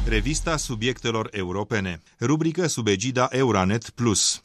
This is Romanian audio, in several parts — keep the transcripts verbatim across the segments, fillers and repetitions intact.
Revista subiectelor europene. Rubrică sub egida Euranet Plus.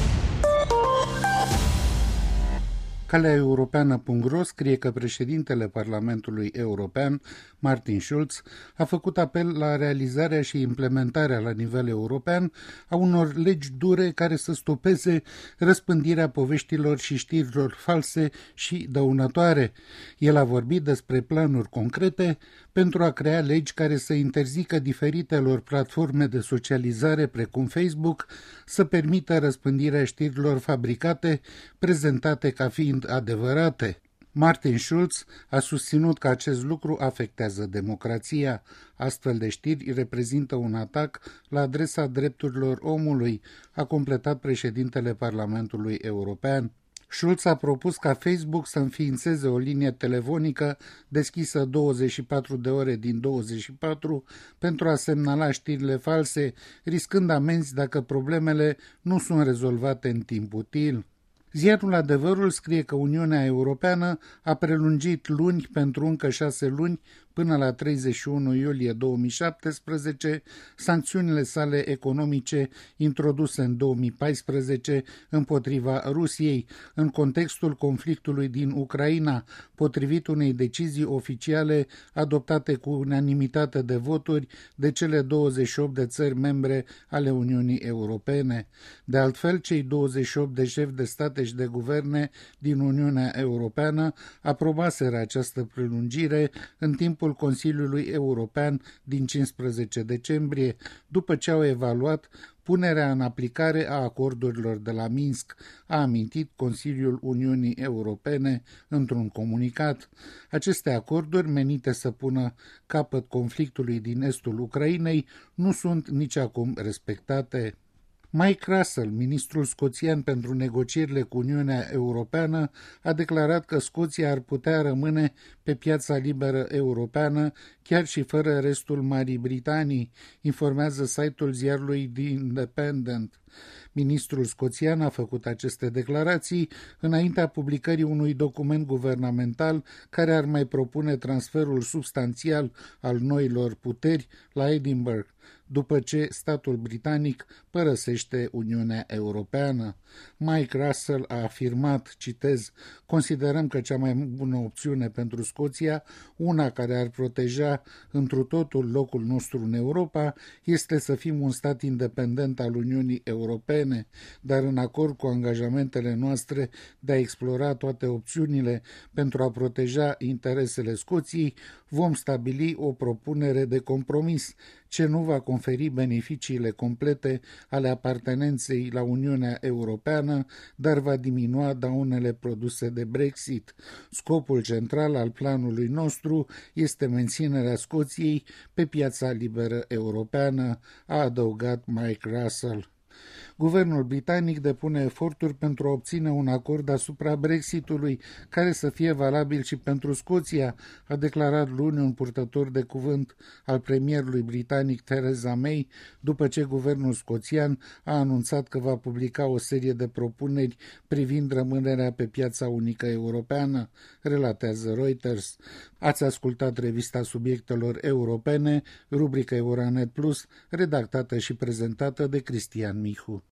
Calea Europeană punct ro scrie că președintele Parlamentului European, Martin Schulz, a făcut apel la realizarea și implementarea la nivel european a unor legi dure care să stopeze răspândirea poveștilor și știrilor false și dăunătoare. El a vorbit despre planuri concrete pentru a crea legi care să interzică diferitelor platforme de socializare precum Facebook să permită răspândirea știrilor fabricate, prezentate ca fiind adevărate. Martin Schulz a susținut că acest lucru afectează democrația. Astfel de știri reprezintă un atac la adresa drepturilor omului, a completat președintele Parlamentului European. Schulz a propus ca Facebook să înființeze o linie telefonică deschisă douăzeci și patru de ore din douăzeci și patru pentru a semnala știrile false, riscând amenzi dacă problemele nu sunt rezolvate în timp util. Ziarul Adevărul scrie că Uniunea Europeană a prelungit luni pentru încă șase luni până la treizeci și unu iulie două mii șaptesprezece sancțiunile sale economice introduse în două mii paisprezece împotriva Rusiei în contextul conflictului din Ucraina, potrivit unei decizii oficiale adoptate cu unanimitate de voturi de cele douăzeci și opt de țări membre ale Uniunii Europene. De altfel, cei douăzeci și opt de șefi de state și de guverne din Uniunea Europeană aprobaseră această prelungire în timpul Consiliului European din cincisprezece decembrie, după ce au evaluat punerea în aplicare a acordurilor de la Minsk, a amintit Consiliul Uniunii Europene într-un comunicat. Aceste acorduri, menite să pună capăt conflictului din estul Ucrainei, nu sunt nici acum respectate. Mike Russell, ministrul scoțian pentru negocierile cu Uniunea Europeană, a declarat că Scoția ar putea rămâne pe piața liberă europeană chiar și fără restul Marii Britanii, informează site-ul ziarului The Independent. Ministrul scoțian a făcut aceste declarații înaintea publicării unui document guvernamental care ar mai propune transferul substanțial al noilor puteri la Edinburgh, după ce statul britanic părăsește Uniunea Europeană. Mike Russell a afirmat, citez, considerăm că cea mai bună opțiune pentru Scoția, una care ar proteja întru totul locul nostru în Europa, este să fim un stat independent al Uniunii Europene, dar în acord cu angajamentele noastre de a explora toate opțiunile pentru a proteja interesele Scoției, vom stabili o propunere de compromis ce nu va conferi beneficiile complete ale apartenenței la Uniunea Europeană, dar va diminua daunele produse de Brexit. Scopul central al planului nostru este menținerea Scoției pe piața liberă europeană, a adăugat Mike Russell. Guvernul britanic depune eforturi pentru a obține un acord asupra Brexitului, care să fie valabil și pentru Scoția, a declarat luni un purtător de cuvânt al premierului britanic Theresa May, după ce guvernul scoțian a anunțat că va publica o serie de propuneri privind rămânerea pe piața unică europeană, relatează Reuters. Ați ascultat revista subiectelor europene, rubrica Euranet Plus, redactată și prezentată de Cristian Mihu.